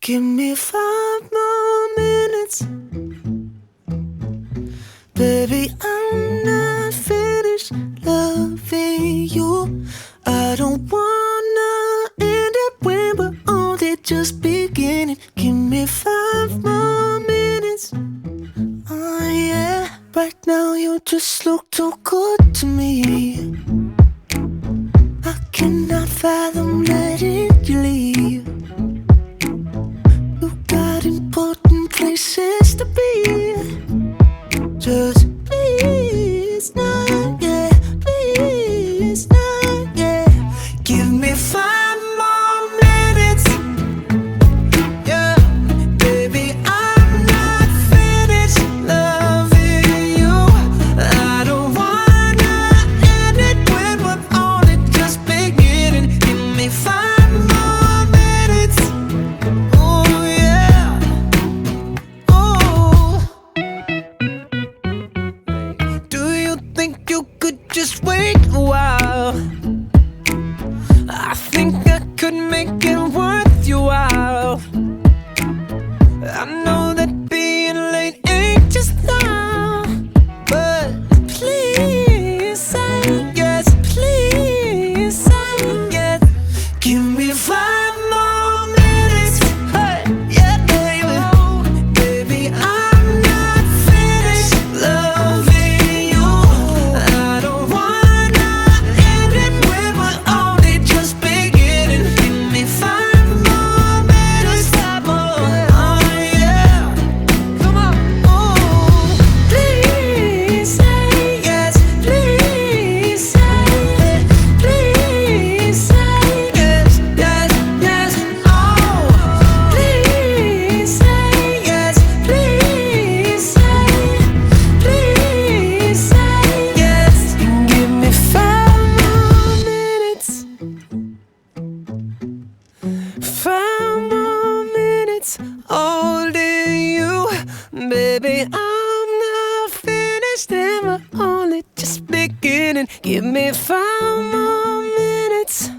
Give me 5 more minutes. Baby, I'm not finished loving you. I don't wanna end it when we're only just beginning. Give me 5 more minutes. Oh yeah. Right now you just look too good to me. I cannot fathom letting you leave. You got important places to be. Just please, not yet. Please, not yet. Give me 5 more minutes. Yeah, baby, I'm not finished loving you. I don't wanna end it when we're only just beginning. Give me 5 more minutes. Oh yeah. Oh. Do you think you could just wait a while? I think I could make it worth your while. I know that being late ain't just now, but please say yes, please say yes. Give me 5 more minutes. Hey, yeah, baby. Baby, I'm not finished loving you. I don't wanna end it when we're only just beginning. Give me 5 more minutes. 5 more. Oh yeah. Come on. Oh, please say yes. Please say it. Please say yes, yes, yes. Oh, please say yes. Please say yes. Give me 5 more minutes. 5 more minutes holding you. Baby, I'm not finished and we're only just beginning. Give me 5 more minutes.